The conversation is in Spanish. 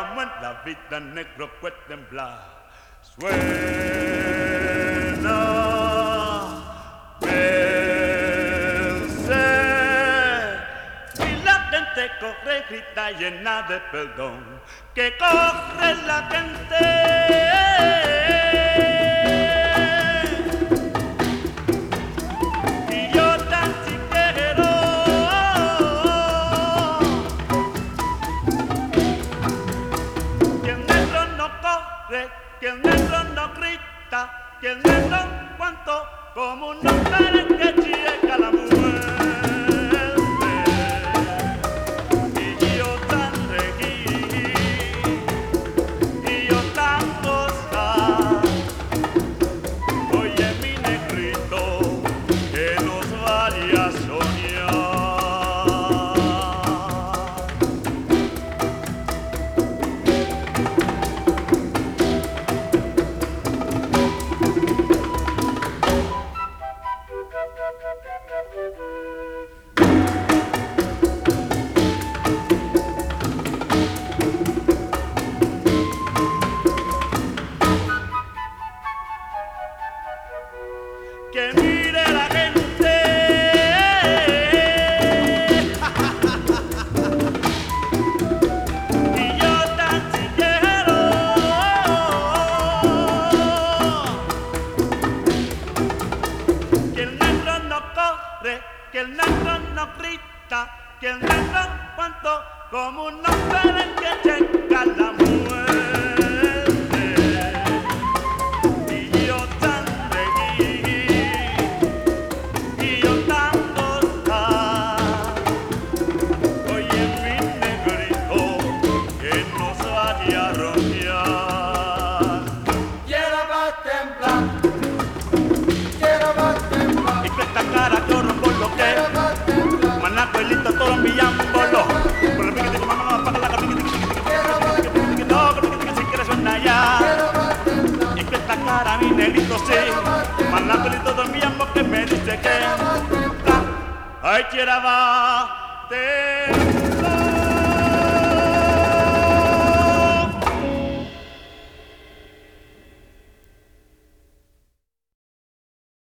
vamos en la vida, negro puede temblar. Suena, vence, y la gente corre, grita llena de perdón, que corre la gente. Que el negro no grita, que el negro cuanto como un hombre que chica la muerte. Y yo tan reír, y yo tan gozar. Oye mi negrito, que nos vaya a soñar. Que mire la gente, y yo tan sincero, que el negro no corre, que el negro no grita, que el negro cuanto como un hombre que llega la muerte. Todo mi ambolo, por el pique de mamá no apaga la pique si quieres suena ya. Y que esta cara mi negrito sí, mandándole todo mi amor que me dice que ay quiera va.